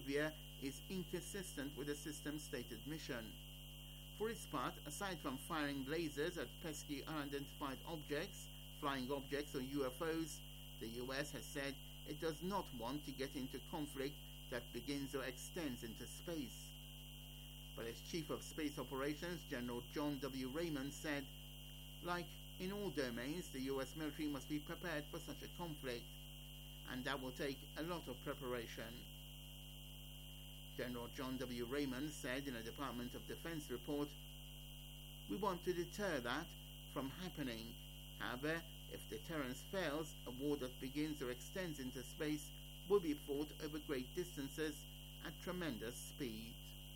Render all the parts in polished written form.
behavior is inconsistent with the system's stated mission. For its part, aside from firing lasers at pesky unidentified objects, flying objects or UFOs, the US has said it does not want to get into conflict that begins or extends into space. But as Chief of Space Operations, General John W. Raymond said, like in all domains, the US military must be prepared for such a conflict, and that will take a lot of preparation. General John W. Raymond said in a Department of Defense report, "We want to deter that from happening. However, if deterrence fails, a war that begins or extends into space will be fought over great distances at tremendous speed."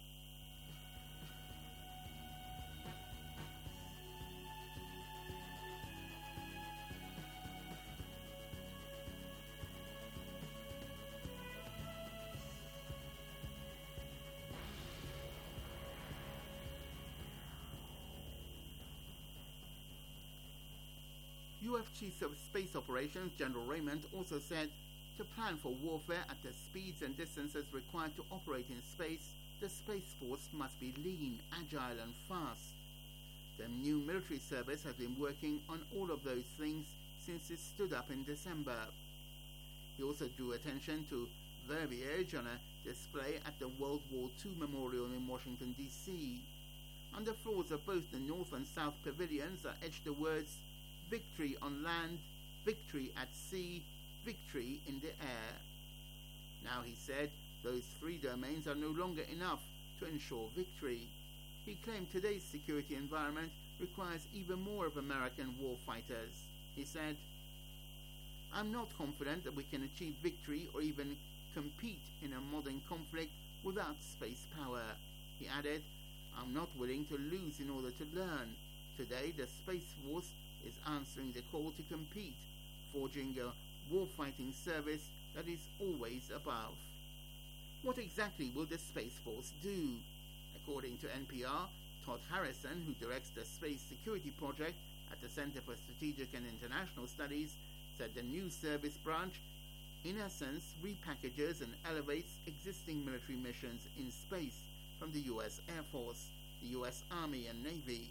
UF Chief of Space Operations General Raymond also said, to plan for warfare at the speeds and distances required to operate in space, the Space Force must be lean, agile and fast. The new military service has been working on all of those things since it stood up in December. He also drew attention to verbiage on a display at the World War II Memorial in Washington, D.C. On the floors of both the North and South pavilions are etched the words, "Victory on land, victory at sea, victory in the air." Now, he said, those three domains are no longer enough to ensure victory. He claimed today's security environment requires even more of American warfighters. He said, "I'm not confident that we can achieve victory or even compete in a modern conflict without space power." He added, "I'm not willing to lose in order to learn. Today, the Space Force is answering the call to compete, forging a warfighting service that is always above." What exactly will the Space Force do? According to NPR, Todd Harrison, who directs the Space Security Project at the Center for Strategic and International Studies, said the new service branch, in essence, repackages and elevates existing military missions in space from the US Air Force, the US Army and Navy.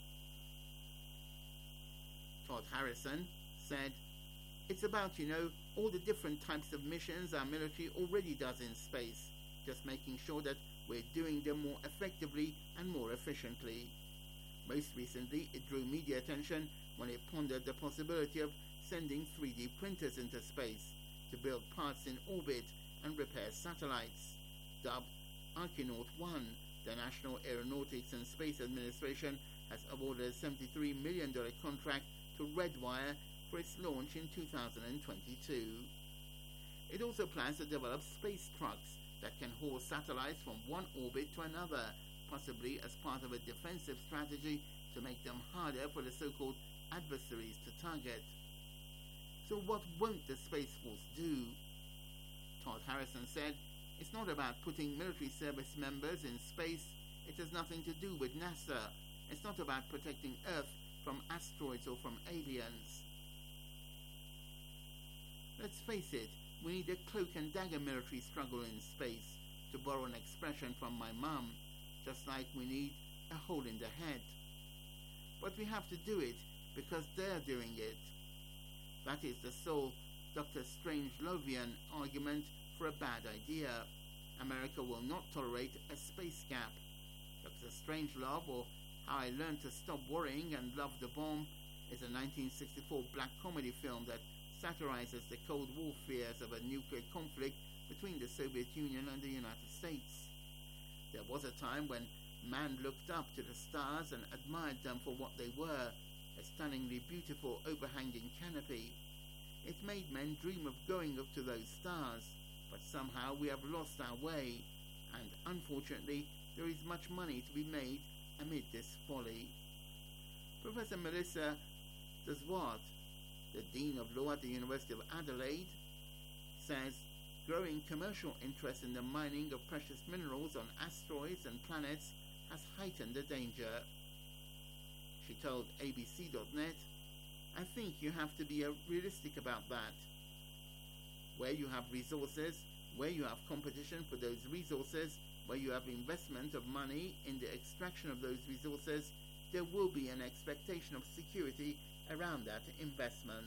Todd Harrison said, "It's about, all the different types of missions our military already does in space, just making sure that we're doing them more effectively and more efficiently." Most recently, it drew media attention when it pondered the possibility of sending 3D printers into space to build parts in orbit and repair satellites. Dubbed Archinaut 1, the National Aeronautics and Space Administration has awarded a $73 million contract to Redwire for its launch in 2022. It also plans to develop space trucks that can haul satellites from one orbit to another, possibly as part of a defensive strategy to make them harder for the so-called adversaries to target. So what won't the Space Force do? Todd Harrison said, "It's not about putting military service members in space. It has nothing to do with NASA. It's not about protecting Earth from asteroids or from aliens. Let's face it, we need a cloak and dagger military struggle in space, to borrow an expression from my mum, just like we need a hole in the head. But we have to do it because they're doing it." That is the sole Dr. Strangelovian argument for a bad idea. America will not tolerate a space gap. Dr. Strangelove, or How I Learned to Stop Worrying and Love the Bomb, is a 1964 black comedy film that satirizes the Cold War fears of a nuclear conflict between the Soviet Union and the United States. There was a time when man looked up to the stars and admired them for what they were, a stunningly beautiful overhanging canopy. It made men dream of going up to those stars, but somehow we have lost our way, and unfortunately there is much money to be made amid this folly. Professor Melissa Deswart, the Dean of Law at the University of Adelaide, says growing commercial interest in the mining of precious minerals on asteroids and planets has heightened the danger. She told ABC.net, "I think you have to be realistic about that. Where you have resources, Where you have competition for those resources, where you have investment of money in the extraction of those resources, there will be an expectation of security around that investment.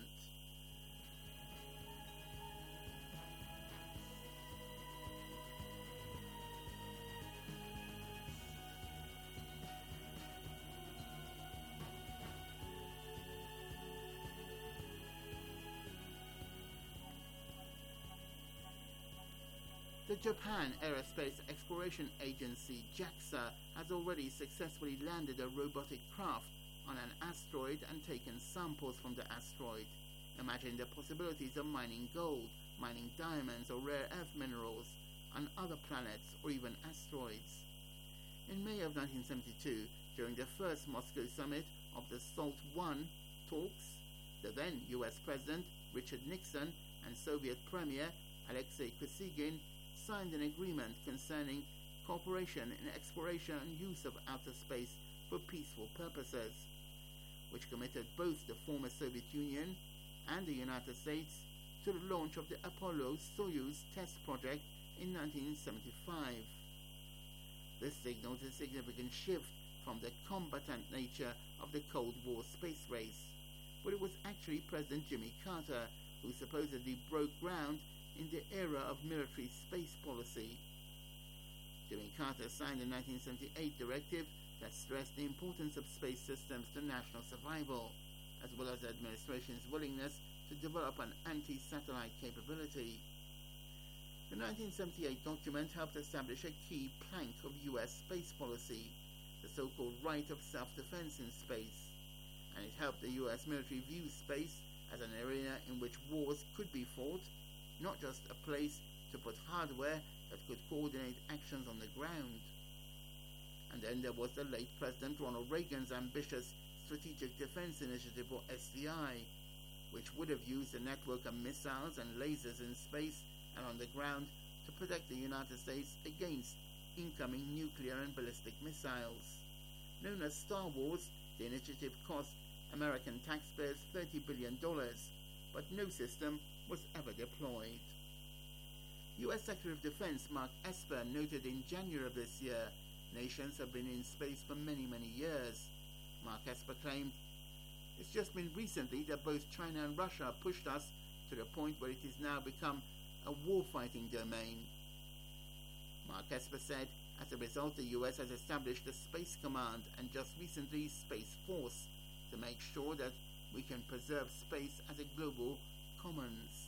The Japan Aerospace Exploration Agency, JAXA, has already successfully landed a robotic craft on an asteroid and taken samples from the asteroid. Imagine the possibilities of mining gold, mining diamonds or rare earth minerals on other planets or even asteroids. In May of 1972, during the first Moscow summit of the SALT I talks, the then US President Richard Nixon and Soviet Premier Alexei Kosygin signed an agreement concerning cooperation in exploration and use of outer space for peaceful purposes, which committed both the former Soviet Union and the United States to the launch of the Apollo-Soyuz test project in 1975. This signaled a significant shift from the combatant nature of the Cold War space race, but it was actually President Jimmy Carter who supposedly broke ground in the era of military space policy. Jimmy Carter signed the 1978 directive that stressed the importance of space systems to national survival, as well as the administration's willingness to develop an anti-satellite capability. The 1978 document helped establish a key plank of US space policy, the so-called right of self-defense in space, and it helped the US military view space as an arena in which wars could be fought, not just a place to put hardware that could coordinate actions on the ground. And then there was the late President Ronald Reagan's ambitious Strategic Defense Initiative, or SDI, which would have used a network of missiles and lasers in space and on the ground to protect the United States against incoming nuclear and ballistic missiles. Known as Star Wars, the initiative cost American taxpayers $30 billion, but no system was ever deployed. U.S. Secretary of Defense Mark Esper noted in January of this year, nations have been in space for many, many years. Mark Esper claimed, "It's just been recently that both China and Russia pushed us to the point where it has now become a war-fighting domain." Mark Esper said, as a result, the U.S. has established a Space Command and just recently Space Force to make sure that we can preserve space as a global commons.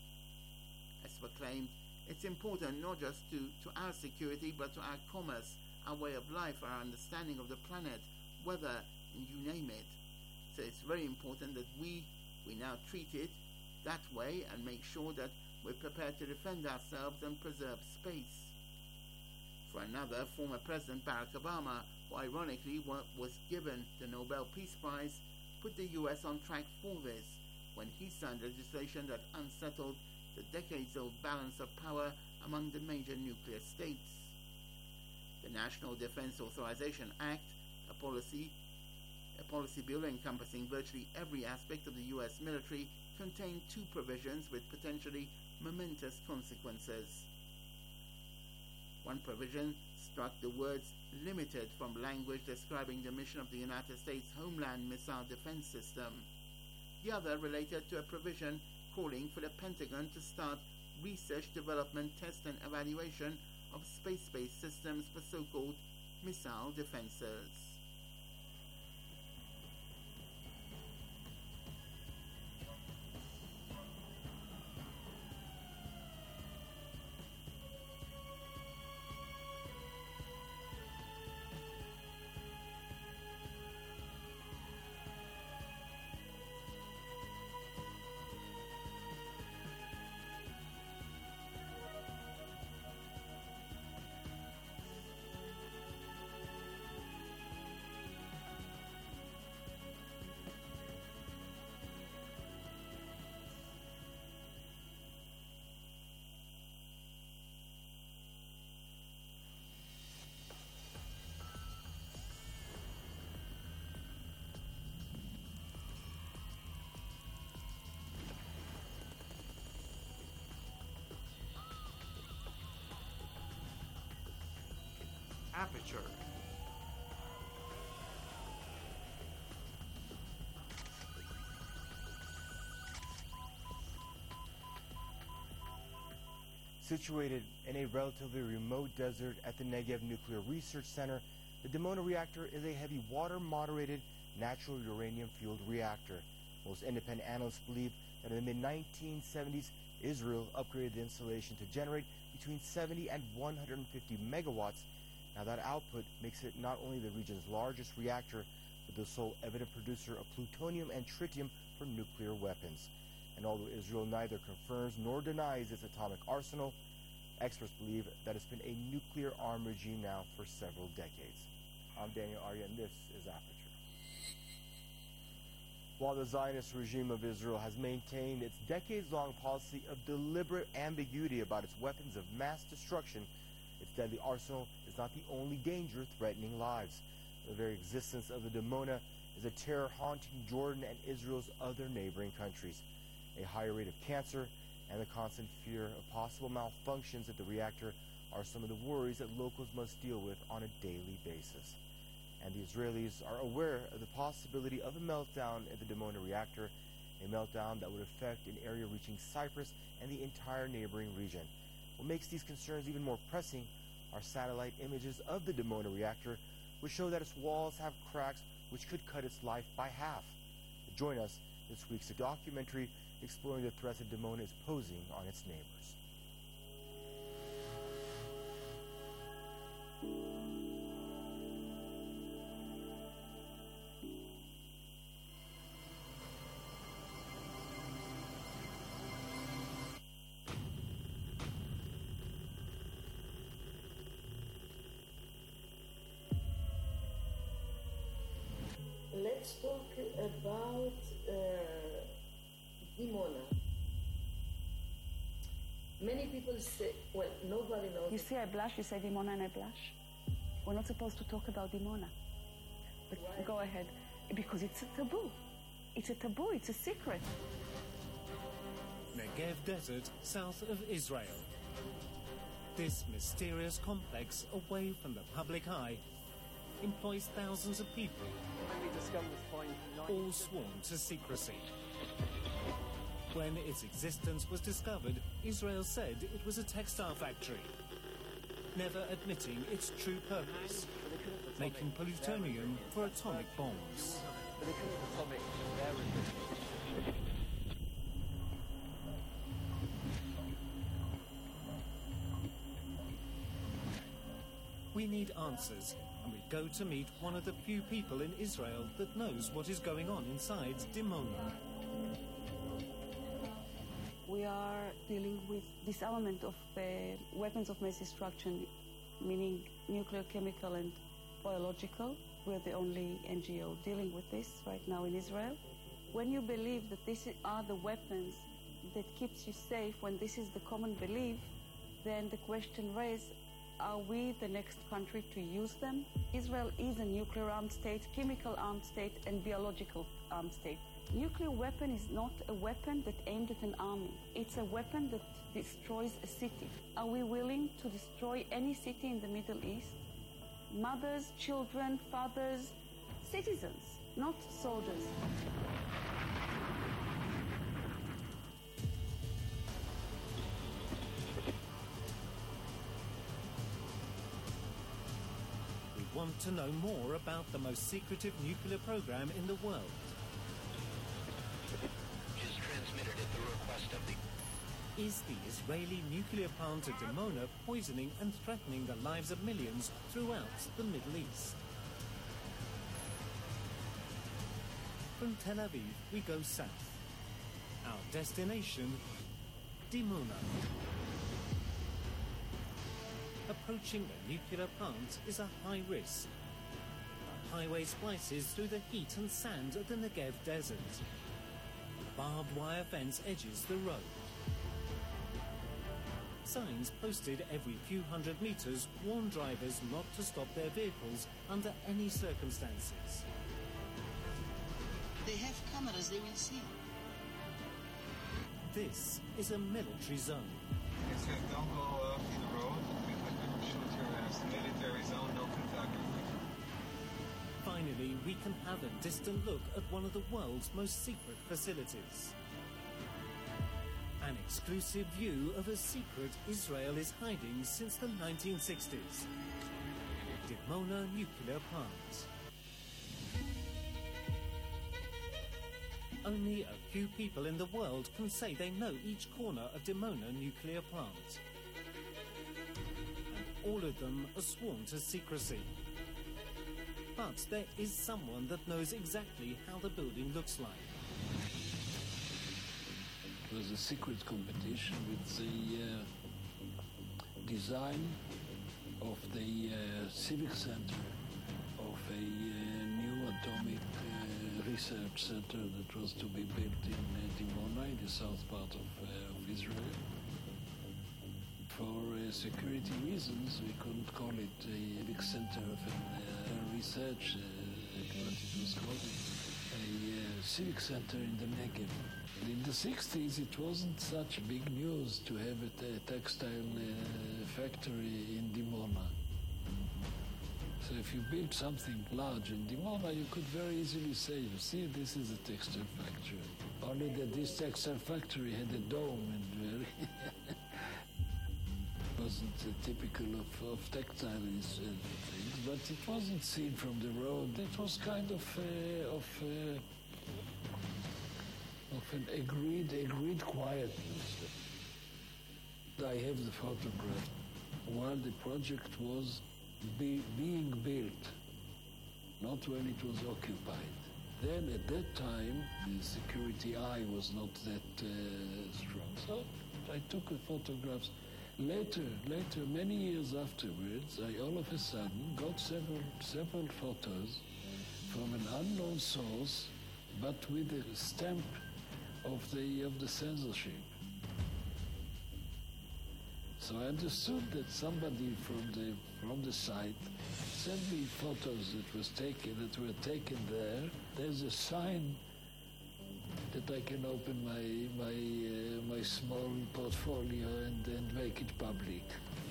Esper claimed, "It's important not just to our security but to our commerce, our way of life, our understanding of the planet, weather, and you name it. So it's very important that we now treat it that way and make sure that we're prepared to defend ourselves and preserve space." For another, former President Barack Obama, who ironically was given the Nobel Peace Prize, put the US on track for this when he signed legislation that unsettled the decades-old balance of power among the major nuclear states. The National Defense Authorization Act, a policy bill encompassing virtually every aspect of the U.S. military, contained two provisions with potentially momentous consequences. One provision struck the words "limited" from language describing the mission of the United States Homeland Missile Defense System. The other related to a provision calling for the Pentagon to start research, development, test, and evaluation of space-based systems for so-called missile defenses. Aperture. Situated in a relatively remote desert at the Negev Nuclear Research Center, the Dimona reactor is a heavy water-moderated natural uranium-fueled reactor. Most independent analysts believe that in the mid-1970s, Israel upgraded the installation to generate between 70 and 150 megawatts. Now that output makes it not only the region's largest reactor, but the sole evident producer of plutonium and tritium for nuclear weapons. And although Israel neither confirms nor denies its atomic arsenal, experts believe that it's been a nuclear-armed regime now for several decades. I'm Daniel Arya, and this is Aperture. While the Zionist regime of Israel has maintained its decades-long policy of deliberate ambiguity about its weapons of mass destruction, its deadly arsenal is not the only danger threatening lives. The very existence of the Dimona is a terror haunting Jordan and Israel's other neighboring countries. A higher rate of cancer and the constant fear of possible malfunctions at the reactor are some of the worries that locals must deal with on a daily basis. And the Israelis are aware of the possibility of a meltdown at the Dimona reactor, a meltdown that would affect an area reaching Cyprus and the entire neighboring region. What makes these concerns even more pressing are satellite images of the Dimona reactor, which show that its walls have cracks which could cut its life by half. Join us this week's documentary exploring the threats that Dimona is posing on its neighbors. Let's talk about Dimona. Many people say, well, nobody knows. You see, I blush, you say Dimona and I blush. We're not supposed to talk about Dimona. But Why? go ahead. Because it's a taboo. It's a taboo, it's a secret. Negev Desert, south of Israel. This mysterious complex, away from the public eye, employs thousands of people, all sworn to secrecy. When its existence was discovered, Israel said it was a textile factory, never admitting its true purpose, making plutonium for atomic bombs. We need answers, and we go to meet one of the few people in Israel that knows what is going on inside Dimona. We are dealing with disarmament of weapons of mass destruction, meaning nuclear, chemical, and biological. We're the only NGO dealing with this right now in Israel. When you believe that these are the weapons that keeps you safe, when this is the common belief, then the question raised, are we the next country to use them? Israel is a nuclear armed state, chemical armed state, and biological armed state. Nuclear weapon is not a weapon that aimed at an army. It's a weapon that destroys a city. Are we willing to destroy any city in the Middle East? Mothers, children, fathers, citizens, not soldiers. We want to know more about the most secretive nuclear program in the world. Just transmitted at the request of the... Is the Israeli nuclear plant at Dimona poisoning and threatening the lives of millions throughout the Middle East? From Tel Aviv, we go south. Our destination, Dimona. Approaching the nuclear plant is a high risk. The highway splices through the heat and sand of the Negev Desert. A barbed wire fence edges the road. Signs posted every few hundred meters warn drivers not to stop their vehicles under any circumstances. They have cameras, they will see. This is a military zone. It says don't go in the road because we will shoot your ass. Military zone, no we can have a distant look at one of the world's most secret facilities. An exclusive view of a secret Israel is hiding since the 1960s. Dimona nuclear plant. Only a few people in the world can say they know each corner of Dimona nuclear plant. And all of them are sworn to secrecy. But there is someone that knows exactly how the building looks like. It was a secret competition with the design of the civic center of a new atomic research center that was to be built in Dimona, in the south part of Israel. For security reasons, we couldn't call it a big center of research, what it was called, a civic center in the Negev. In the 60s, it wasn't such big news to have a textile factory in Dimona. So if you build something large in Dimona, you could very easily say, you see, this is a textile factory. Only that this textile factory had a dome and very wasn't typical of textile things, but it wasn't seen from the road. It was kind of an agreed quietness. I have the photograph while the project was being built, not when it was occupied. Then at that time, the security eye was not that strong. So I took the photographs. Later, many years afterwards, I all of a sudden got several photos from an unknown source, but with a stamp of the censorship. So I understood that somebody from the site sent me photos that were taken there. There's a sign that I can open my small portfolio and make it public.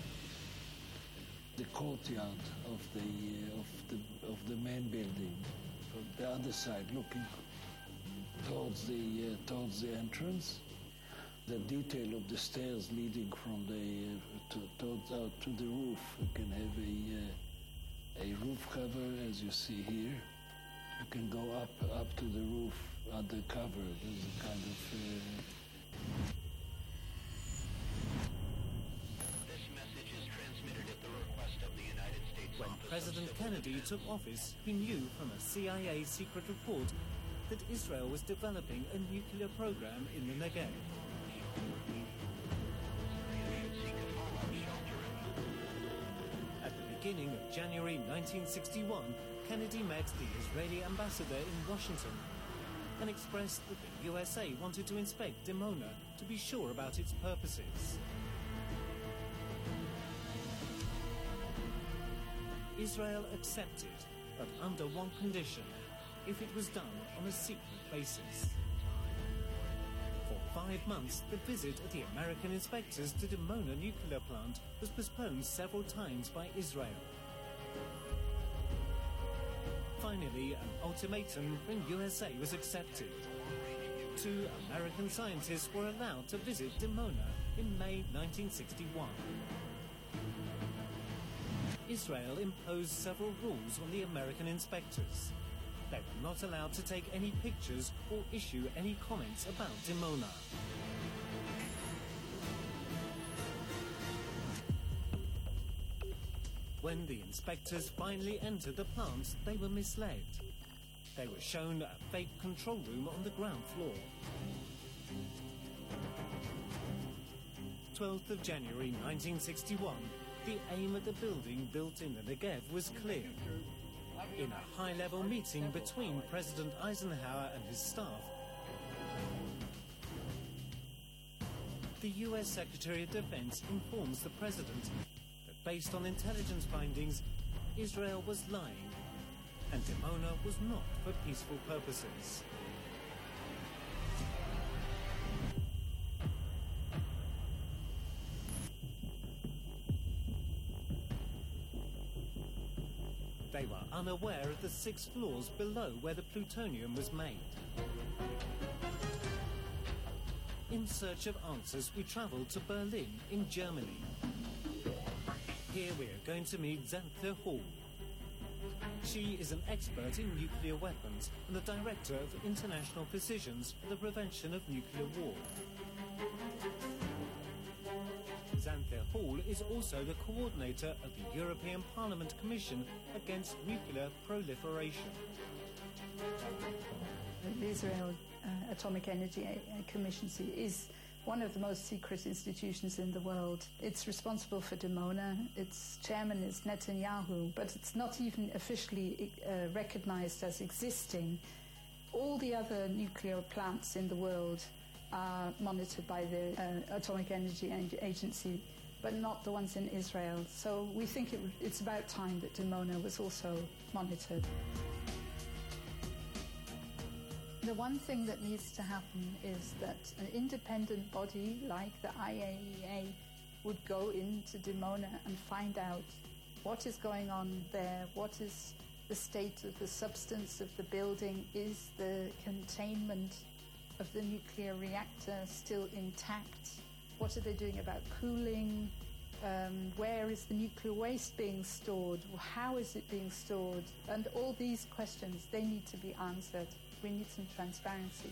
The courtyard of the main building, from the other side, looking towards the entrance. The detail of the stairs leading from out to the roof. You can have a roof cover, as you see here. You can go up to the roof under cover. There's a kind of This message is transmitted at the request of the United States When Office of President Civil Kennedy took office, he knew from a CIA secret report that Israel was developing a nuclear program in the Negev. At the beginning of January 1961, Kennedy met the Israeli ambassador in Washington and expressed that the USA wanted to inspect Dimona to be sure about its purposes. Israel accepted, but under one condition: if it was done on a secret basis. For 5 months, the visit of the American inspectors to Dimona nuclear plant was postponed several times by Israel. Finally, an ultimatum from USA was accepted. 2 American scientists were allowed to visit Dimona in May 1961. Israel imposed several rules on the American inspectors. They were not allowed to take any pictures or issue any comments about Dimona. When the inspectors finally entered the plant, they were misled. They were shown a fake control room on the ground floor. 12th of January 1961, the aim of the building built in the Negev was clear. In a high-level meeting between President Eisenhower and his staff, the US Secretary of Defense informs the President that based on intelligence findings, Israel was lying and Dimona was not for peaceful purposes. They were unaware of the 6 floors below where the plutonium was made. In search of answers, we travelled to Berlin in Germany. Here we are going to meet Xanthe Hall. She is an expert in nuclear weapons and the director of International Physicians for the Prevention of Nuclear War. Xanthe Hall is also the coordinator of the European Parliament Commission Against Nuclear Proliferation. The Israel Atomic Energy Commission is one of the most secret institutions in the world. It's responsible for Dimona. Its chairman is Netanyahu, but it's not even officially recognized as existing. All the other nuclear plants in the world are monitored by the Atomic Energy Agency, but not the ones in Israel. So we think it's about time that Dimona was also monitored. The one thing that needs to happen is that an independent body like the IAEA would go into Dimona and find out what is going on there, what is the state of the substance of the building, is the containment of the nuclear reactor still intact, what are they doing about cooling, where is the nuclear waste being stored, how is it being stored, and all these questions, they need to be answered. We need some transparency.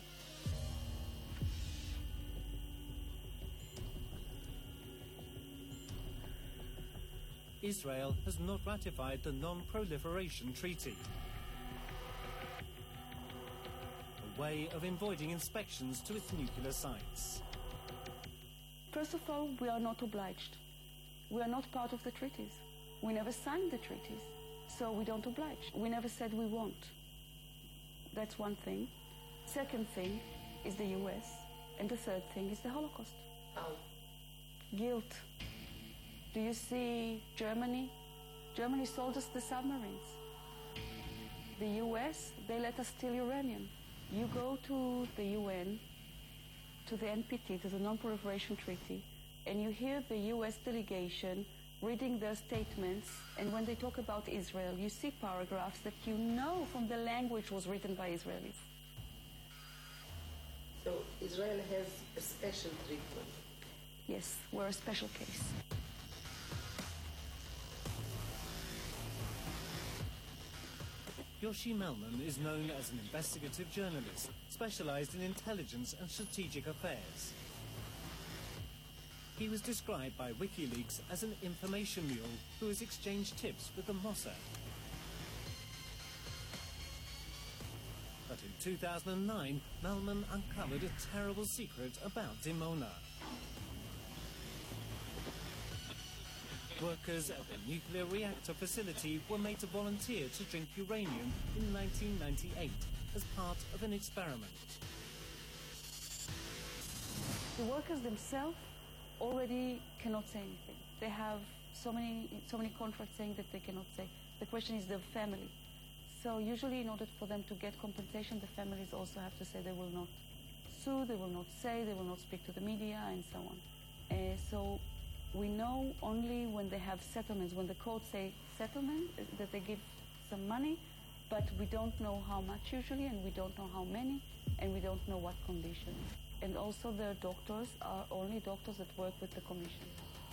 Israel has not ratified the Non-Proliferation Treaty, a way of avoiding inspections to its nuclear sites. First of all, we are not obliged. We are not part of the treaties. We never signed the treaties, so we don't oblige. We never said we won't. That's one thing. Second thing is the US. And the third thing is the Holocaust. Guilt. Do you see Germany? Germany sold us the submarines. The US, they let us steal uranium. You go to the UN, to the NPT, to the Non-Proliferation Treaty, and you hear the US delegation reading their statements, and when they talk about Israel, you see paragraphs that you know from the language was written by Israelis. So Israel has a special treatment. Yes, we're a special case. Yoshi Melman is known as an investigative journalist, specialized in intelligence and strategic affairs. He was described by WikiLeaks as an information mule who has exchanged tips with the Mossad. But in 2009, Melman uncovered a terrible secret about Dimona. Workers at the nuclear reactor facility were made to volunteer to drink uranium in 1998 as part of an experiment. The workers themselves already cannot say anything. They have so many contracts saying that they cannot say. The question is the family. So usually in order for them to get compensation, the families also have to say they will not sue, they will not say, they will not speak to the media, and so on. So we know only when they have settlements, when the courts say settlement, that they give some money, but we don't know how much usually, and we don't know how many, and we don't know what conditions. And also their doctors are only doctors that work with the commission.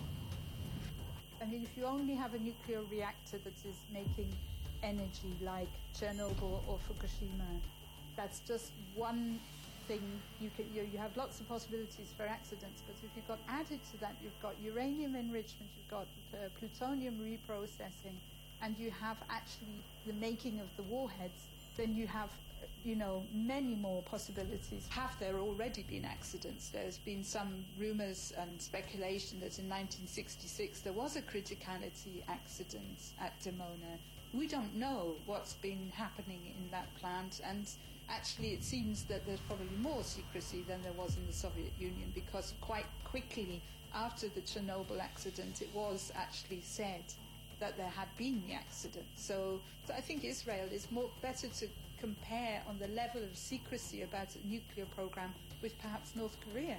I mean, if you only have a nuclear reactor that is making energy like Chernobyl or Fukushima, that's just one thing. You have lots of possibilities for accidents, but if you've got added to that, you've got uranium enrichment, you've got plutonium reprocessing, and you have actually the making of the warheads, then you have many more possibilities. Have there already been accidents? There's been some rumors and speculation that in 1966 there was a criticality accident at Dimona. We don't know what's been happening in that plant, and actually it seems that there's probably more secrecy than there was in the Soviet Union, because quite quickly after the Chernobyl accident it was actually said that there had been the accident. So I think Israel is better to compare on the level of secrecy about a nuclear program with perhaps North Korea,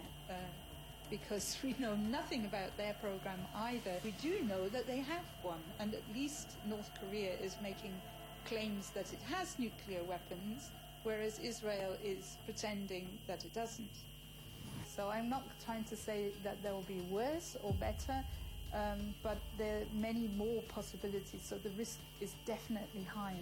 because we know nothing about their program either. We do know that they have one, and at least least North Korea is making claims that it has nuclear weapons, whereas Israel is pretending that it doesn't. So I'm not trying to say that there will be worse or better, but there are many more possibilities, so the risk is definitely higher.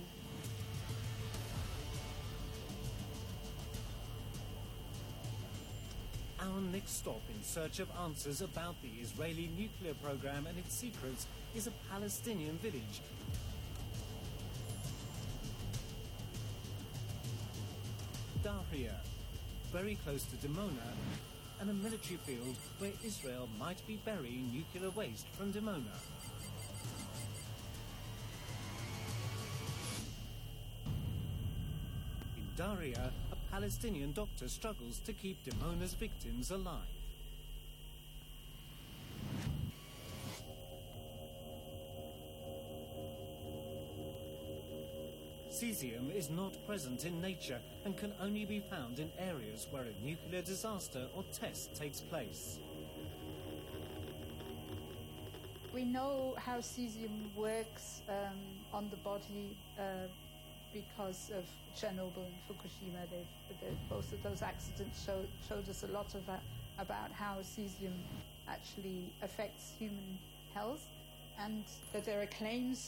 Our next stop in search of answers about the Israeli nuclear program and its secrets is a Palestinian village. Dahria, very close to Dimona, and a military field where Israel might be burying nuclear waste from Dimona. In Dahria, a Palestinian doctor struggles to keep Dimona's victims alive. Cesium is not present in nature and can only be found in areas where a nuclear disaster or test takes place. We know how cesium works on the body because of Chernobyl and Fukushima. Both of those accidents showed us a lot about how cesium actually affects human health, and that there are claims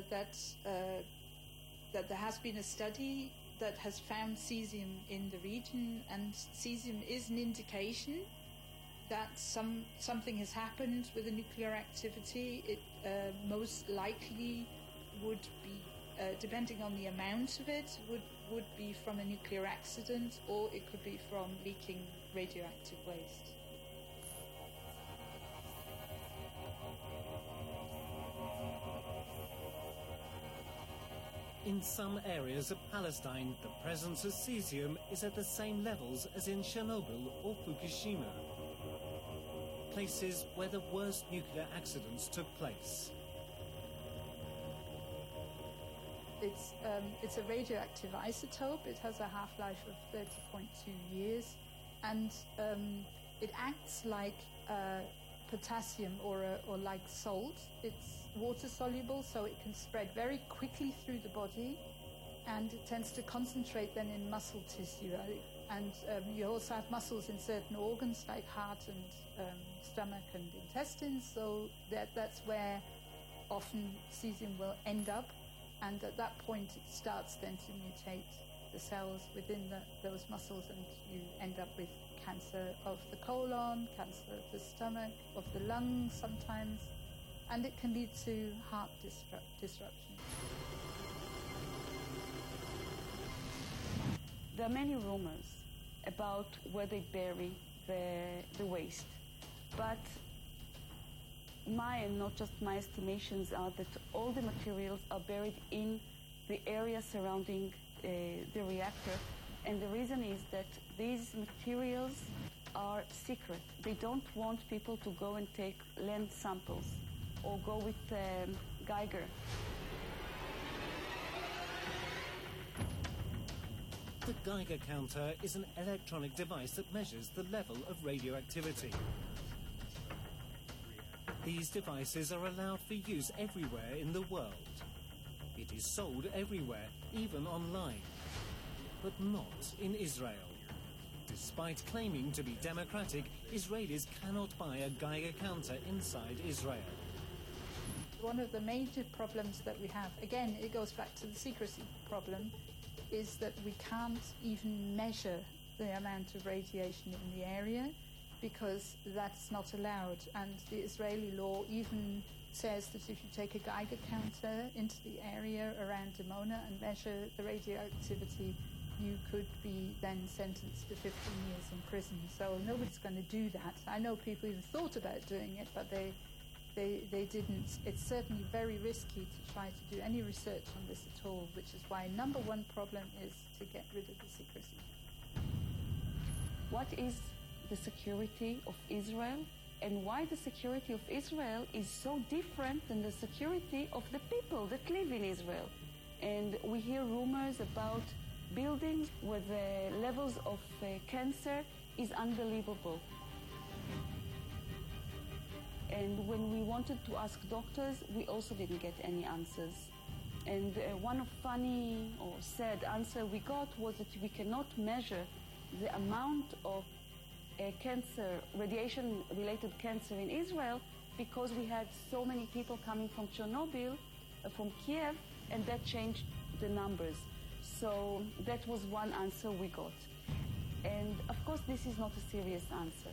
that there has been a study that has found cesium in the region, and cesium is an indication that something has happened with the nuclear activity. It most likely would be, depending on the amount of it, would be from a nuclear accident, or it could be from leaking radioactive waste. In some areas of Palestine, the presence of cesium is at the same levels as in Chernobyl or Fukushima, places where the worst nuclear accidents took place. It's a radioactive isotope. It has a half-life of 30.2 years, and it acts like potassium or like salt. It's water-soluble, so it can spread very quickly through the body, and it tends to concentrate then in muscle tissue. And you also have muscles in certain organs like heart and stomach and intestines, so that's where often cesium will end up, and at that point it starts then to mutate the cells within those muscles, and you end up with cancer of the colon, cancer of the stomach, of the lungs sometimes, and it can lead to heart disruption. There are many rumors about where they bury the waste, but my, and not just my estimations, are that all the materials are buried in the area surrounding the reactor, and the reason is that these materials are secret. They don't want people to go and take land samples or go with Geiger. The Geiger counter is an electronic device that measures the level of radioactivity. These devices are allowed for use everywhere in the world. It is sold everywhere, even online, but not in Israel. Despite claiming to be democratic, Israelis cannot buy a Geiger counter inside Israel. One of the major problems that we have, again, it goes back to the secrecy problem, is that we can't even measure the amount of radiation in the area because that's not allowed. And the Israeli law even says that if you take a Geiger counter into the area around Dimona and measure the radioactivity, you could be then sentenced to 15 years in prison. So nobody's going to do that. I know people even thought about doing it, but they didn't. It's certainly very risky to try to do any research on this at all, which is why number one problem is to get rid of the secrecy. What is the security of Israel, and why the security of Israel is so different than the security of the people that live in Israel? And we hear rumors about buildings where the levels of cancer is unbelievable. And when we wanted to ask doctors, we also didn't get any answers. And one funny or sad answer we got was that we cannot measure the amount of cancer, radiation-related cancer in Israel, because we had so many people coming from Chernobyl, from Kiev, and that changed the numbers. So that was one answer we got. And of course, this is not a serious answer.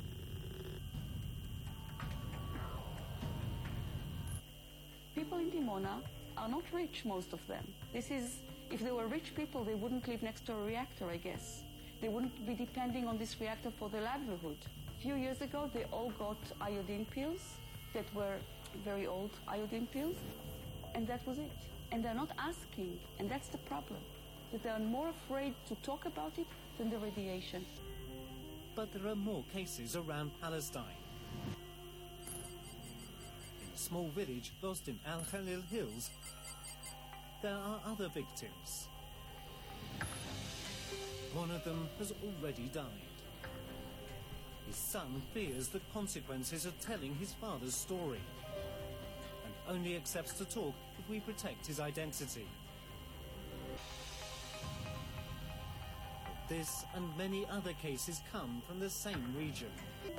People in Dimona are not rich, most of them. If they were rich people, they wouldn't live next to a reactor, I guess. They wouldn't be depending on this reactor for their livelihood. A few years ago, they all got iodine pills that were very old iodine pills, and that was it. And they're not asking, and that's the problem, that they are more afraid to talk about it than the radiation. But there are more cases around Palestine. In a small village lost in Al Khalil Hills, there are other victims. One of them has already died. His son fears the consequences of telling his father's story, and only accepts to talk if we protect his identity. But this and many other cases come from the same region.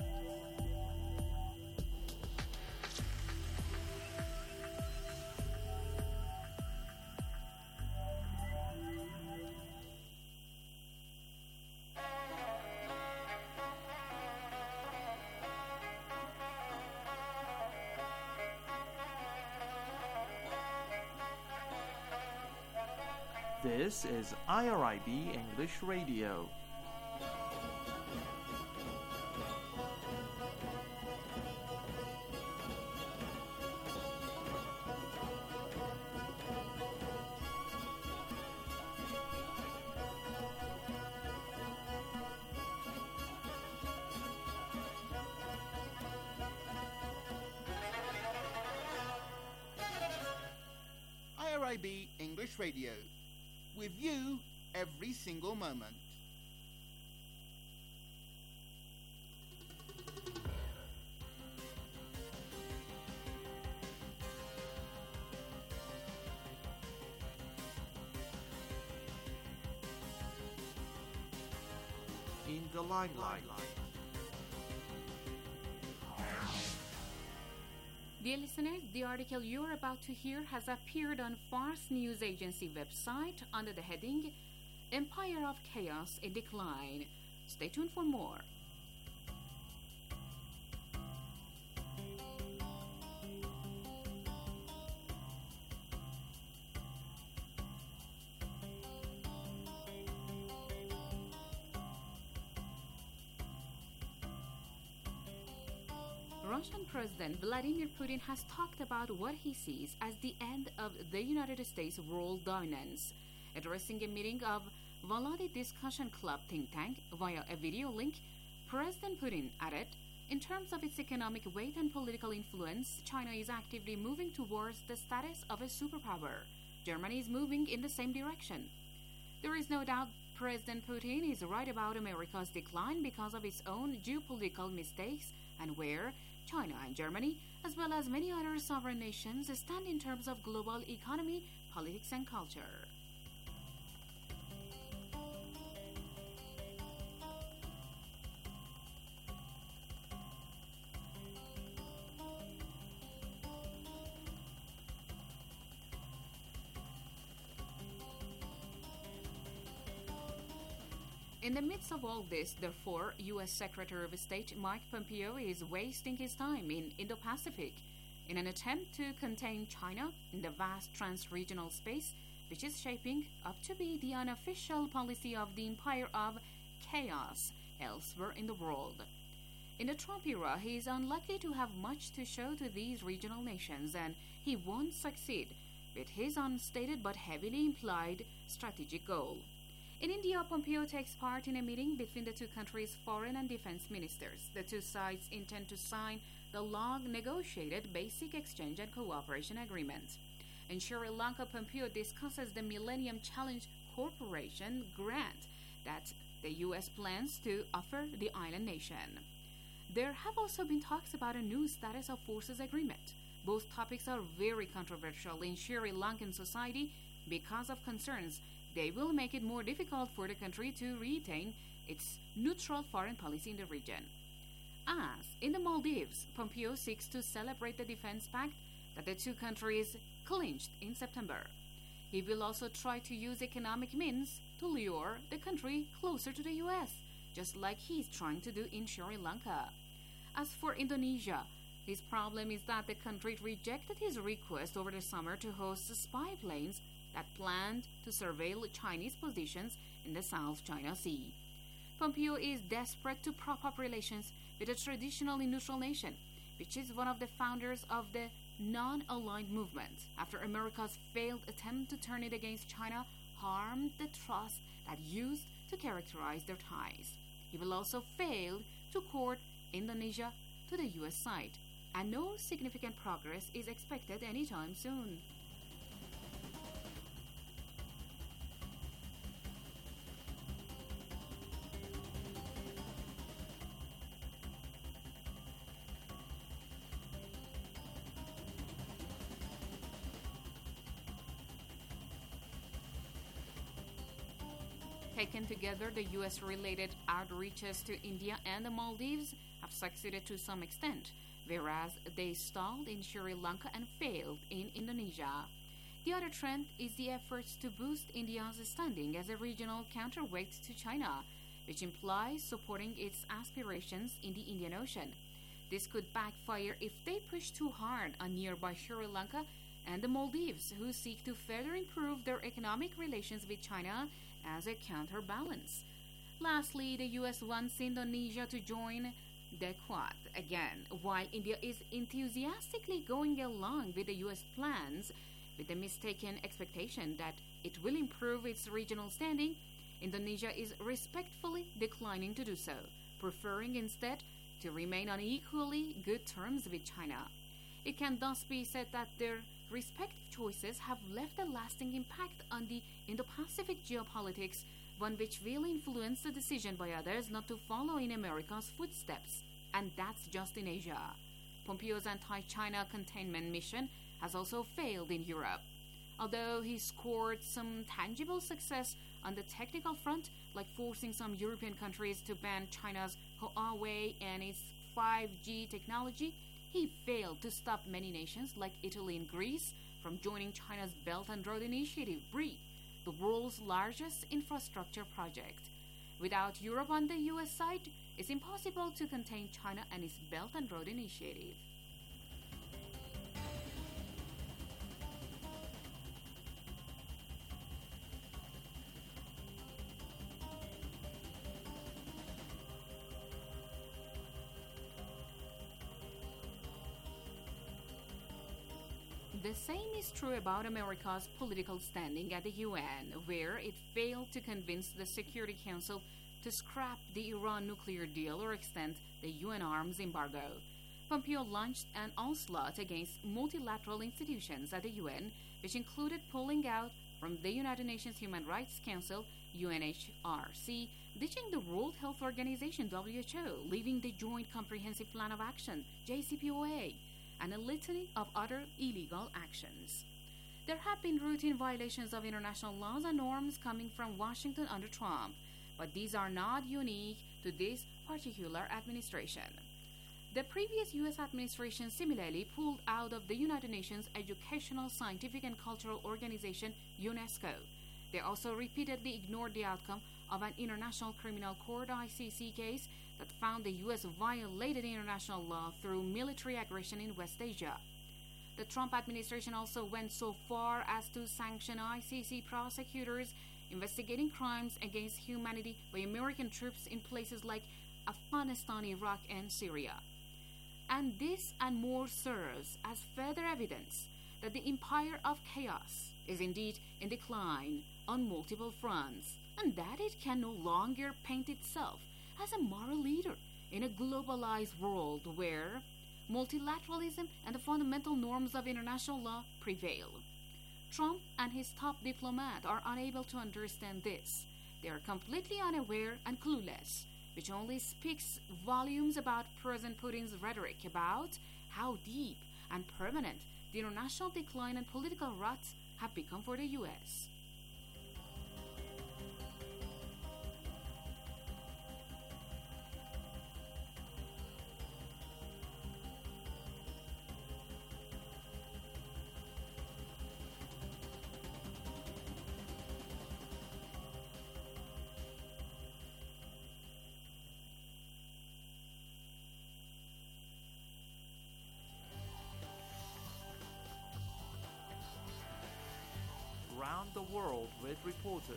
This is IRIB English Radio. IRIB English Radio, with you every single moment. In the limelight. Dear listeners, the article you're about to hear has appeared on Fars News Agency website under the heading Empire of Chaos in Decline. Stay tuned for more. Russian President Vladimir Putin has talked about what he sees as the end of the United States' world dominance. Addressing a meeting of Volody Discussion Club think tank via a video link, President Putin added, in terms of its economic weight and political influence, China is actively moving towards the status of a superpower. Germany is moving in the same direction. There is no doubt President Putin is right about America's decline because of its own geopolitical mistakes and where China and Germany, as well as many other sovereign nations, stand in terms of global economy, politics, and culture. In the midst of all this, therefore, U.S. Secretary of State Mike Pompeo is wasting his time in Indo-Pacific in an attempt to contain China in the vast trans-regional space, which is shaping up to be the unofficial policy of the empire of chaos elsewhere in the world. In the Trump era, he is unlikely to have much to show to these regional nations, and he won't succeed with his unstated but heavily implied strategic goal. In India, Pompeo takes part in a meeting between the two countries' foreign and defense ministers. The two sides intend to sign the long-negotiated Basic Exchange and Cooperation Agreement. In Sri Lanka, Pompeo discusses the Millennium Challenge Corporation grant that the U.S. plans to offer the island nation. There have also been talks about a new status of forces agreement. Both topics are very controversial in Sri Lankan society because of concerns they will make it more difficult for the country to retain its neutral foreign policy in the region. As in the Maldives, Pompeo seeks to celebrate the defense pact that the two countries clinched in September. He will also try to use economic means to lure the country closer to the U.S., just like he's trying to do in Sri Lanka. As for Indonesia, his problem is that the country rejected his request over the summer to host spy planes that planned to surveil Chinese positions in the South China Sea. Pompeo is desperate to prop up relations with a traditionally neutral nation, which is one of the founders of the non-aligned movement, after America's failed attempt to turn it against China harmed the trust that used to characterize their ties. He will also fail to court Indonesia to the U.S. side, and no significant progress is expected anytime soon. Taken together, the U.S.-related outreaches to India and the Maldives have succeeded to some extent, whereas they stalled in Sri Lanka and failed in Indonesia. The other trend is the efforts to boost India's standing as a regional counterweight to China, which implies supporting its aspirations in the Indian Ocean. This could backfire if they push too hard on nearby Sri Lanka and the Maldives, who seek to further improve their economic relations with China as a counterbalance. Lastly, the U.S. wants Indonesia to join the Quad again, while India is enthusiastically going along with the U.S. plans with the mistaken expectation that it will improve its regional standing. Indonesia is respectfully declining to do so, preferring instead to remain on equally good terms with China. It can thus be said that their respective choices have left a lasting impact on the Indo-Pacific geopolitics, one which will influence the decision by others not to follow in America's footsteps. And that's just in Asia. Pompeo's anti-China containment mission has also failed in Europe. Although he scored some tangible success on the technical front, like forcing some European countries to ban China's Huawei and its 5G technology, he failed to stop many nations like Italy and Greece from joining China's Belt and Road Initiative, BRIC, the world's largest infrastructure project. Without Europe on the US side, it's impossible to contain China and its Belt and Road Initiative. The same is true about America's political standing at the UN, where it failed to convince the Security Council to scrap the Iran nuclear deal or extend the UN arms embargo. Pompeo launched an onslaught against multilateral institutions at the UN, which included pulling out from the United Nations Human Rights Council, UNHRC, ditching the World Health Organization, WHO, leaving the Joint Comprehensive Plan of Action, JCPOA, and a litany of other illegal actions. There have been routine violations of international laws and norms coming from Washington under Trump, but these are not unique to this particular administration. The previous U.S. administration similarly pulled out of the United Nations Educational, Scientific, and Cultural Organization, UNESCO. They also repeatedly ignored the outcome of an International Criminal Court (ICC) case that found the U.S. violated international law through military aggression in West Asia. The Trump administration also went so far as to sanction ICC prosecutors investigating crimes against humanity by American troops in places like Afghanistan, Iraq, and Syria. And this and more serves as further evidence that the empire of chaos is indeed in decline on multiple fronts, and that it can no longer paint itself as a moral leader in a globalized world where multilateralism and the fundamental norms of international law prevail. Trump and his top diplomat are unable to understand this. They are completely unaware and clueless, which only speaks volumes about President Putin's rhetoric about how deep and permanent the international decline and political ruts have become for the U.S. Around the world with reporters.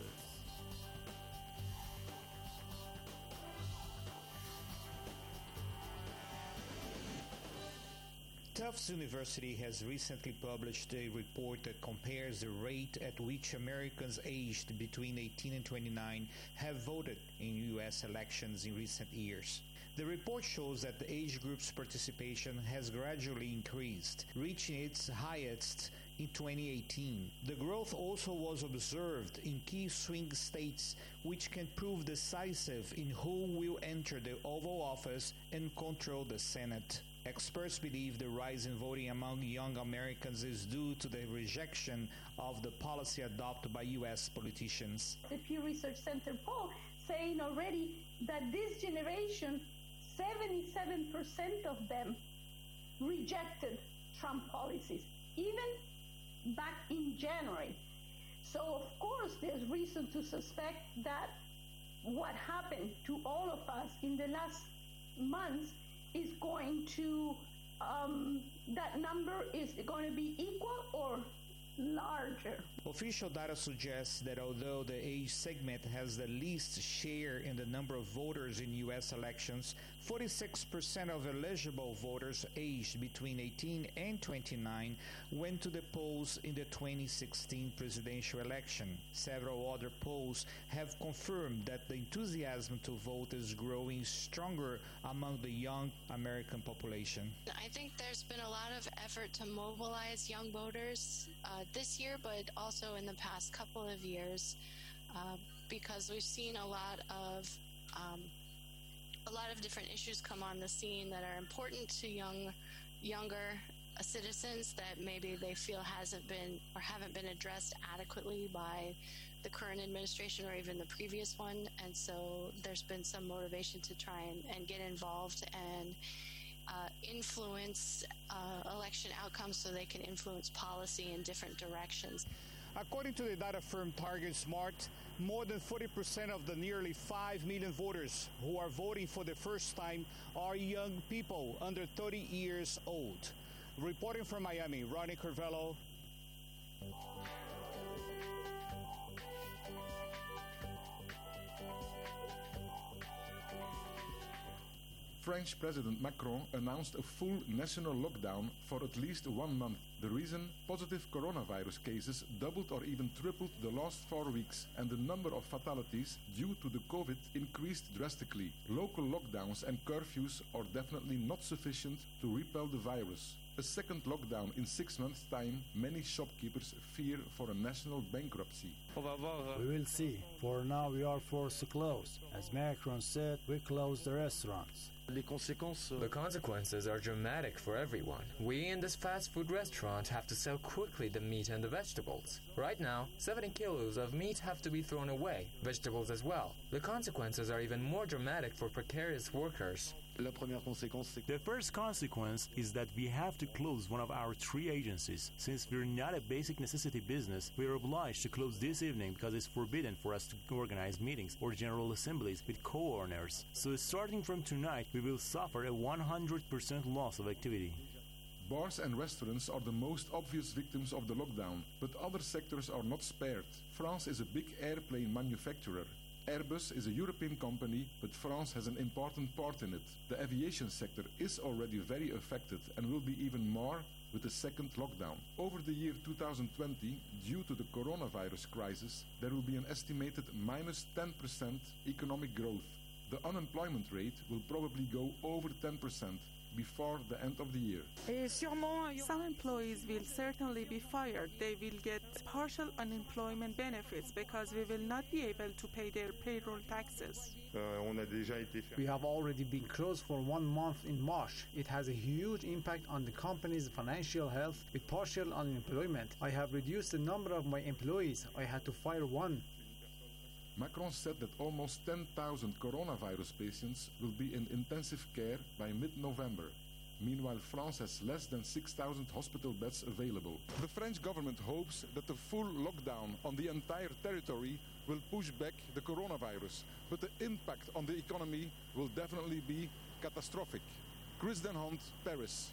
Tufts University has recently published a report that compares the rate at which Americans aged between 18 and 29 have voted in U.S. elections in recent years. The report shows that the age group's participation has gradually increased, reaching its highest in 2018. The growth also was observed in key swing states, which can prove decisive in who will enter the Oval Office and control the Senate. Experts believe the rise in voting among young Americans is due to the rejection of the policy adopted by U.S. politicians. The Pew Research Center poll saying already that this generation, 77% of them rejected Trump policies, even back in January. So, of course, there's reason to suspect that what happened to all of us in the last months is going to, that number is going to be equal or larger. Official data suggests that although the age segment has the least share in the number of voters in U.S. elections, 46% of eligible voters aged between 18 and 29 went to the polls in the 2016 presidential election. Several other polls have confirmed that the enthusiasm to vote is growing stronger among the young American population. I think there's been a lot of effort to mobilize young voters this year, but also in the past couple of years, because we've seen a lot of different issues come on the scene that are important to younger citizens that maybe they feel hasn't been or haven't been addressed adequately by the current administration or even the previous one. And so there's been some motivation to try and get involved and influence election outcomes so they can influence policy in different directions. According to the data firm Target Smart, more than 40% of the nearly 5 million voters who are voting for the first time are young people under 30 years old. Reporting from Miami, Ronnie Carvello. French President Macron announced a full national lockdown for at least 1 month. The reason? Positive coronavirus cases doubled or even tripled the last 4 weeks, and the number of fatalities due to the COVID increased drastically. Local lockdowns and curfews are definitely not sufficient to repel the virus. A second lockdown in 6 months' time, many shopkeepers fear for a national bankruptcy. We will see. For now, we are forced to close. As Macron said, we close the restaurants. The consequences are dramatic for everyone. We in this fast food restaurant have to sell quickly the meat and the vegetables. Right now, 70 kilos of meat have to be thrown away, vegetables as well. The consequences are even more dramatic for precarious workers. The first consequence is that we have to close one of our 3 agencies. Since we're not a basic necessity business, we are obliged to close this evening because it's forbidden for us to organize meetings or general assemblies with co-owners. So starting from tonight, we will suffer a 100% loss of activity. Bars and restaurants are the most obvious victims of the lockdown, but other sectors are not spared. France is a big airplane manufacturer. Airbus is a European company, but France has an important part in it. The aviation sector is already very affected and will be even more with the second lockdown. Over the year 2020, due to the coronavirus crisis, there will be an estimated minus 10% economic growth. The unemployment rate will probably go over 10%. before the end of the year. Some employees will certainly be fired. They will get partial unemployment benefits because we will not be able to pay their payroll taxes. We have already been closed for 1 month in March. It has a huge impact on the company's financial health with partial unemployment. I have reduced the number of my employees. I had to fire one. Macron said that almost 10,000 coronavirus patients will be in intensive care by mid-November. Meanwhile, France has less than 6,000 hospital beds available. The French government hopes that the full lockdown on the entire territory will push back the coronavirus, but the impact on the economy will definitely be catastrophic. Chris Den Hond, Paris.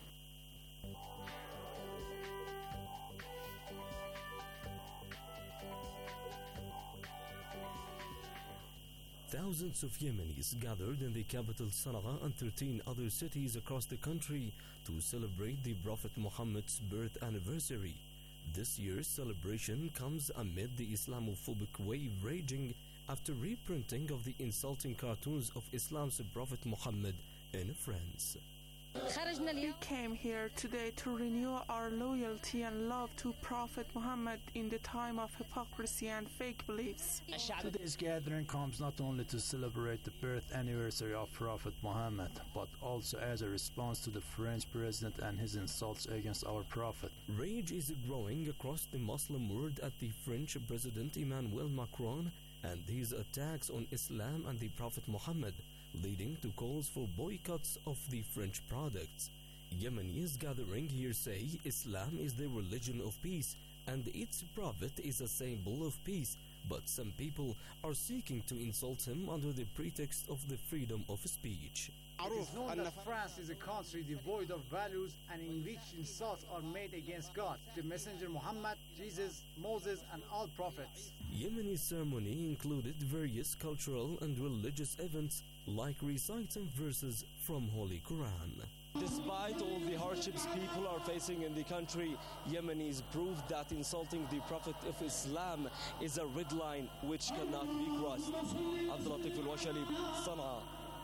Thousands of Yemenis gathered in the capital Sana'a and 13 other cities across the country to celebrate the Prophet Muhammad's birth anniversary. This year's celebration comes amid the Islamophobic wave raging after reprinting of the insulting cartoons of Islam's Prophet Muhammad in France. We came here today to renew our loyalty and love to Prophet Muhammad in the time of hypocrisy and fake beliefs. Today's gathering comes not only to celebrate the birth anniversary of Prophet Muhammad, but also as a response to the French president and his insults against our Prophet. Rage is growing across the Muslim world at the French President Emmanuel Macron and his attacks on Islam and the Prophet Muhammad, leading to calls for boycotts of the French products. Yemenis gathering here say Islam is the religion of peace and its prophet is a symbol of peace, but some people are seeking to insult him under the pretext of the freedom of speech. It is known that France is a country devoid of values and in which insults are made against God, the Messenger Muhammad, Jesus, Moses, and all prophets. Yemeni ceremony included various cultural and religious events like reciting verses from Holy Quran. Despite all the hardships people are facing in the country, Yemenis proved that insulting the Prophet of Islam is a red line which cannot be crossed. Abdulatif al-Washali, Sana'a.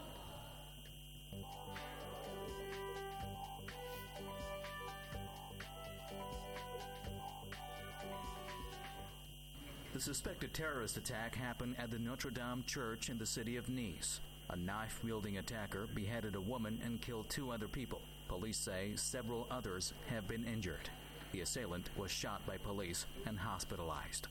The suspected terrorist attack happened at the Notre Dame Church in the city of Nice. A knife-wielding attacker beheaded a woman and killed 2 other people. Police say several others have been injured. The assailant was shot by police and hospitalized.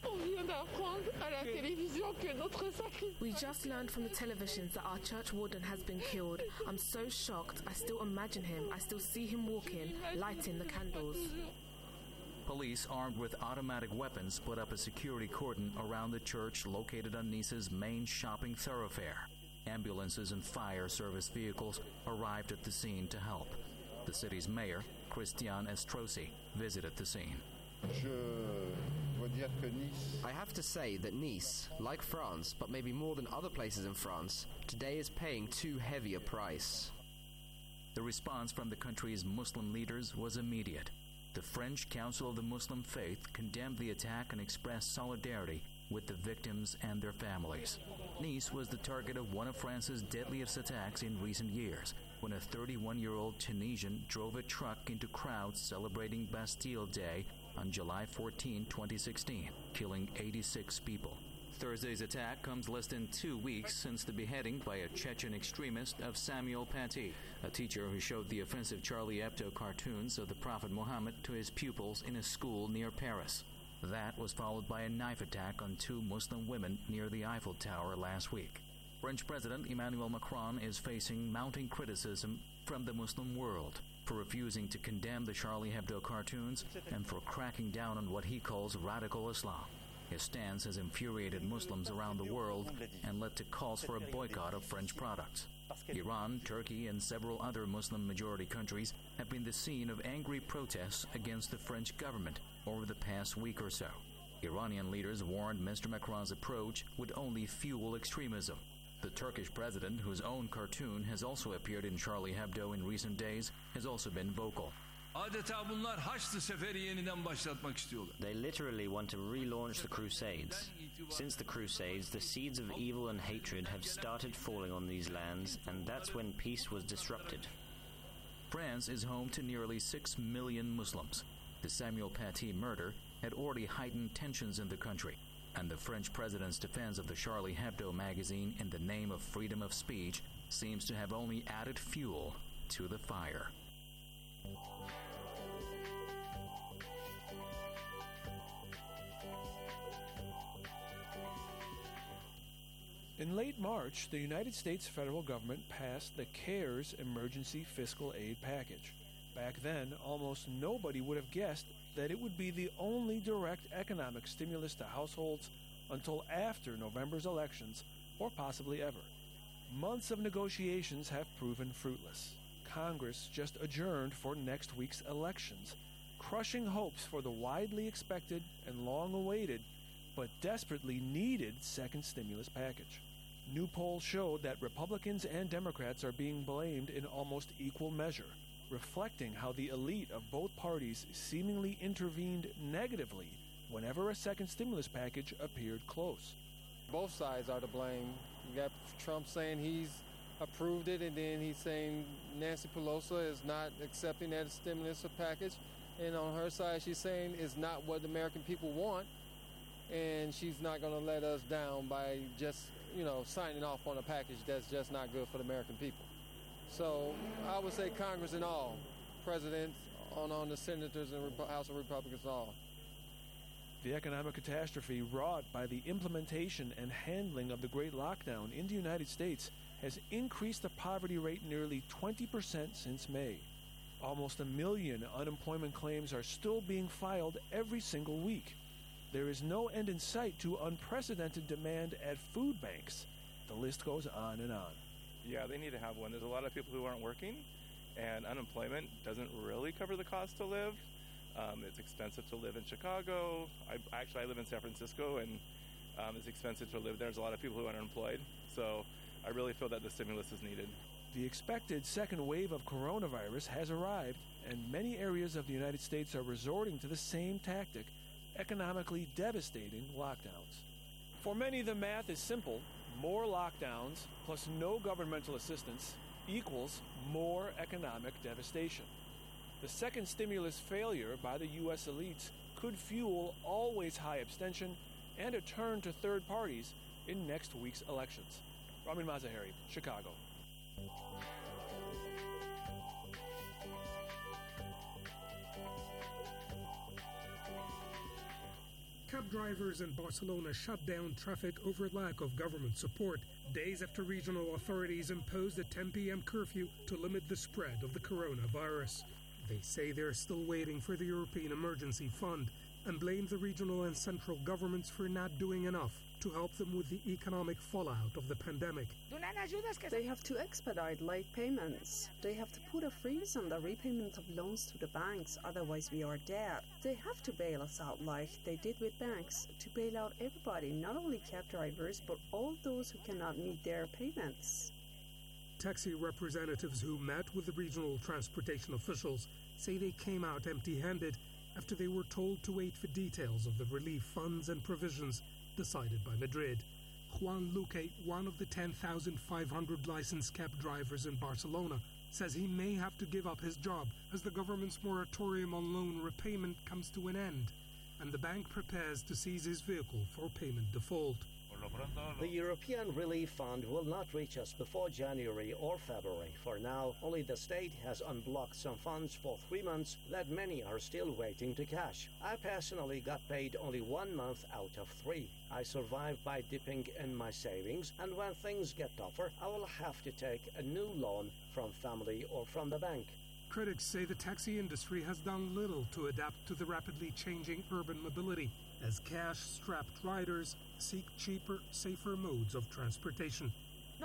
We just learned from the televisions that our church warden has been killed. I'm so shocked. I still imagine him. I still see him walking, lighting the candles. Police armed with automatic weapons put up a security cordon around the church located on Nice's main shopping thoroughfare. Ambulances and fire service vehicles arrived at the scene to help. The city's mayor, Christian Estrosi, visited the scene. I have to say that Nice, like France, but maybe more than other places in France, today is paying too heavy a price. The response from the country's Muslim leaders was immediate. The French Council of the Muslim Faith condemned the attack and expressed solidarity with the victims and their families. Nice was the target of one of France's deadliest attacks in recent years, when a 31-year-old Tunisian drove a truck into crowds celebrating Bastille Day on July 14, 2016, killing 86 people. Thursday's attack comes less than 2 weeks since the beheading by a Chechen extremist of Samuel Paty, a teacher who showed the offensive Charlie Hebdo cartoons of the Prophet Muhammad to his pupils in a school near Paris. That was followed by a knife attack on 2 Muslim women near the Eiffel Tower last week. French President Emmanuel Macron is facing mounting criticism from the Muslim world for refusing to condemn the Charlie Hebdo cartoons and for cracking down on what he calls radical Islam. His stance has infuriated Muslims around the world and led to calls for a boycott of French products. Iran, Turkey, and several other Muslim-majority countries have been the scene of angry protests against the French government over the past week or so. Iranian leaders warned Mr. Macron's approach would only fuel extremism. The Turkish president, whose own cartoon has also appeared in Charlie Hebdo in recent days, has also been vocal. They literally want to relaunch the Crusades. Since the Crusades, the seeds of evil and hatred have started falling on these lands, and that's when peace was disrupted. France is home to nearly 6 million Muslims. The Samuel Paty murder had already heightened tensions in the country, and the French president's defense of the Charlie Hebdo magazine in the name of freedom of speech seems to have only added fuel to the fire. In late March, the United States federal government passed the CARES Emergency Fiscal Aid Package. Back then, almost nobody would have guessed that it would be the only direct economic stimulus to households until after November's elections, or possibly ever. Months of negotiations have proven fruitless. Congress just adjourned for next week's elections, crushing hopes for the widely expected and long-awaited but desperately needed second stimulus package. New polls showed that Republicans and Democrats are being blamed in almost equal measure, reflecting how the elite of both parties seemingly intervened negatively whenever a second stimulus package appeared close. Both sides are to blame. You got Trump saying he's approved it, and then he's saying Nancy Pelosi is not accepting that stimulus package. And on her side, she's saying it's not what the American people want, and she's not going to let us down by just, signing off on a package that's just not good for the American people. So I would say Congress and all, presidents, on the senators and House of Republicans and all. The economic catastrophe wrought by the implementation and handling of the Great Lockdown in the United States has increased the poverty rate nearly 20% since May. Almost 1 million unemployment claims are still being filed every single week. There is no end in sight to unprecedented demand at food banks. The list goes on and on. Yeah, they need to have one. There's a lot of people who aren't working, and unemployment doesn't really cover the cost to live. It's expensive to live in Chicago. I live in San Francisco, and it's expensive to live there. There's a lot of people who are unemployed. So I really feel that the stimulus is needed. The expected second wave of coronavirus has arrived, and many areas of the United States are resorting to the same tactic, economically devastating lockdowns. For many, the math is simple. More lockdowns plus no governmental assistance equals more economic devastation. The second stimulus failure by the U.S. elites could fuel always high abstention and a turn to third parties in next week's elections. Ramin Mazaheri, Chicago. Cab drivers in Barcelona shut down traffic over lack of government support, days after regional authorities imposed a 10 p.m. curfew to limit the spread of the coronavirus. They say they're still waiting for the European Emergency Fund and blame the regional and central governments for not doing enough to help them with the economic fallout of the pandemic. They have to expedite late payments. They have to put a freeze on the repayment of loans to the banks, otherwise we are dead. They have to bail us out like they did with banks, to bail out everybody, not only cab drivers, but all those who cannot meet their payments. Taxi representatives who met with the regional transportation officials say they came out empty-handed after they were told to wait for details of the relief funds and provisions decided by Madrid. Juan Luque, one of the 10,500 licensed cab drivers in Barcelona, says he may have to give up his job as the government's moratorium on loan repayment comes to an end, and the bank prepares to seize his vehicle for payment default. The European Relief Fund will not reach us before January or February. For now, only the state has unblocked some funds for 3 months that many are still waiting to cash. I personally got paid only 1 month out of 3. I survived by dipping in my savings, and when things get tougher, I will have to take a new loan from family or from the bank. Critics say the taxi industry has done little to adapt to the rapidly changing urban mobility, as cash-strapped riders seek cheaper, safer modes of transportation.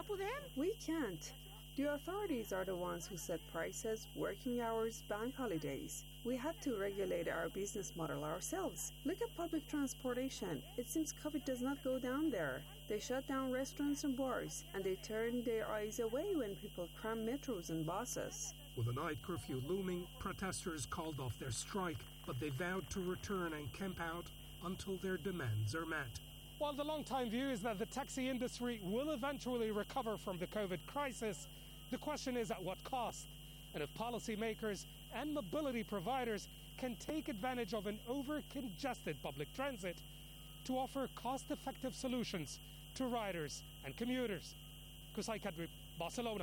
We can't. The authorities are the ones who set prices, working hours, bank holidays. We had to regulate our business model ourselves. Look at public transportation. It seems COVID does not go down there. They shut down restaurants and bars, and they turn their eyes away when people cram metros and buses. With a night curfew looming, protesters called off their strike, but they vowed to return and camp out until their demands are met. While the long-time view is that the taxi industry will eventually recover from the COVID crisis, the question is at what cost? and if policymakers and mobility providers can take advantage of an over-congested public transit to offer cost-effective solutions to riders and commuters. Kusai Kadrib, Barcelona.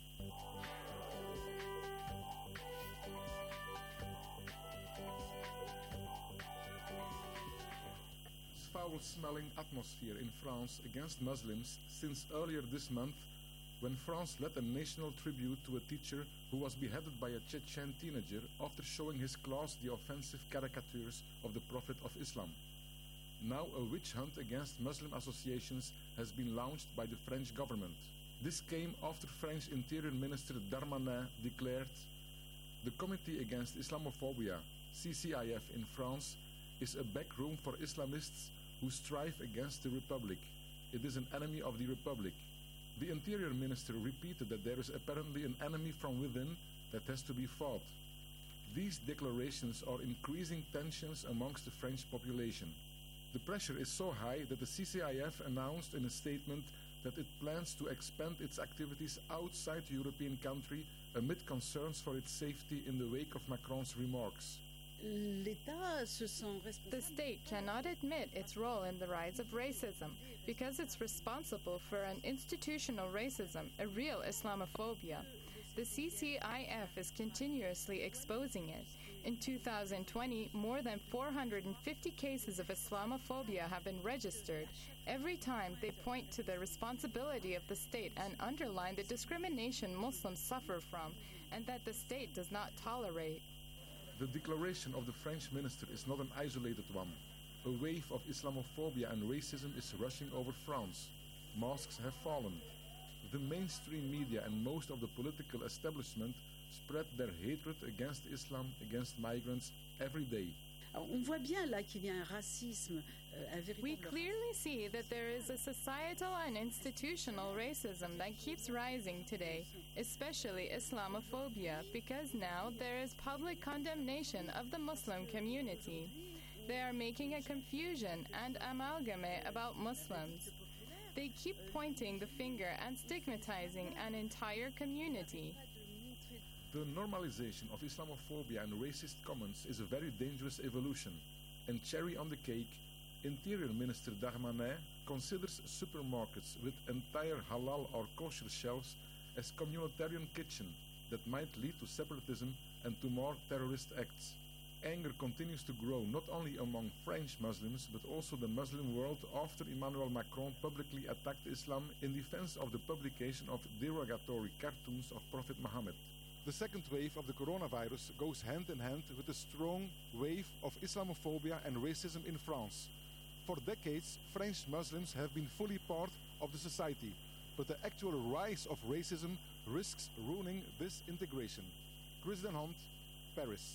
Foul-smelling atmosphere in France against Muslims since earlier this month, when France led a national tribute to a teacher who was beheaded by a Chechen teenager after showing his class the offensive caricatures of the Prophet of Islam. Now a witch hunt against Muslim associations has been launched by the French government. This came after French Interior Minister Darmanin declared, "The Committee Against Islamophobia, CCIF in France, is a backroom for Islamists who strive against the Republic. It is an enemy of the Republic." The Interior Minister repeated that there is apparently an enemy from within that has to be fought. These declarations are increasing tensions amongst the French population. The pressure is so high that the CCIF announced in a statement that it plans to expand its activities outside the European country amid concerns for its safety in the wake of Macron's remarks. The state cannot admit its role in the rise of racism because it's responsible for an institutional racism, a real Islamophobia. The CCIF is continuously exposing it. In 2020, more than 450 cases of Islamophobia have been registered. Every time they point to the responsibility of the state and underline the discrimination Muslims suffer from and that the state does not tolerate. The declaration of the French minister is not an isolated one. A wave of Islamophobia and racism is rushing over France. Mosques have fallen. The mainstream media and most of the political establishment spread their hatred against Islam, against migrants, every day. We clearly see that there is a societal and institutional racism that keeps rising today, especially Islamophobia, because now there is public condemnation of the Muslim community. They are making a confusion and amalgamate about Muslims. They keep pointing the finger and stigmatizing an entire community. The normalization of Islamophobia and racist comments is a very dangerous evolution. And cherry on the cake, Interior Minister Darmanin considers supermarkets with entire halal or kosher shelves as communitarian kitchen that might lead to separatism and to more terrorist acts. Anger continues to grow not only among French Muslims but also the Muslim world after Emmanuel Macron publicly attacked Islam in defense of the publication of derogatory cartoons of Prophet Muhammad. The second wave of the coronavirus goes hand in hand with a strong wave of Islamophobia and racism in France. For decades, French Muslims have been fully part of the society, but the actual rise of racism risks ruining this integration. Chris Den Hond, Paris.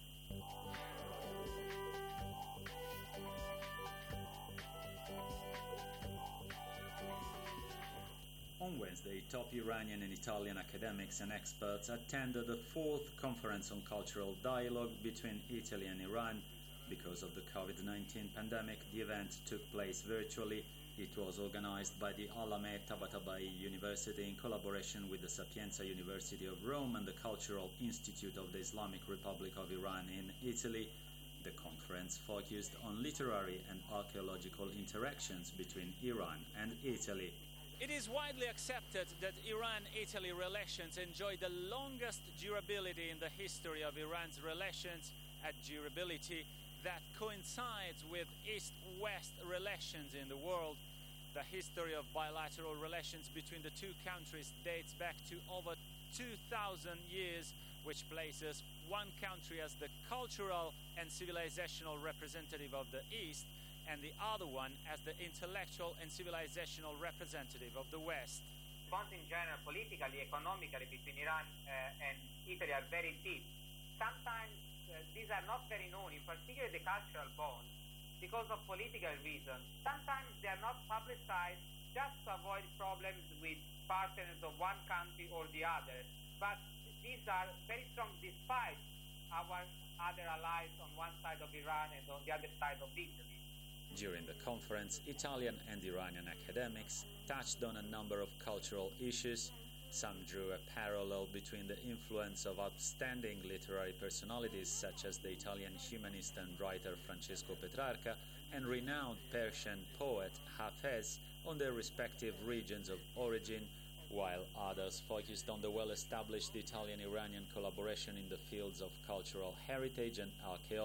On Wednesday, top Iranian and Italian academics and experts attended the fourth conference on cultural dialogue between Italy and Iran. Because of the COVID-19 pandemic, the event took place virtually. It was organized by the Alameh Tabatabai University in collaboration with the Sapienza University of Rome and the Cultural Institute of the Islamic Republic of Iran in Italy. The conference focused on literary and archaeological interactions between Iran and Italy. It is widely accepted that Iran-Italy relations enjoy the longest durability in the history of Iran's relations, a durability that coincides with East-West relations in the world. The history of bilateral relations between the two countries dates back to over 2,000 years, which places one country as the cultural and civilizational representative of the East, and the other one as the intellectual and civilizational representative of the West. Bonds in general, politically, economically, between Iran and Italy are very deep. Sometimes these are not very known, in particular the cultural bonds, because of political reasons. Sometimes they are not publicized just to avoid problems with partners of one country or the other. But these are very strong despite our other allies on one side of Iran and on the other side of Italy. During the conference, Italian and Iranian academics touched on a number of cultural issues. Some drew a parallel between the influence of outstanding literary personalities such as the Italian humanist and writer Francesco Petrarca and renowned Persian poet Hafez on their respective regions of origin, while others focused on the well-established Italian-Iranian collaboration in the fields of cultural heritage and archaeology.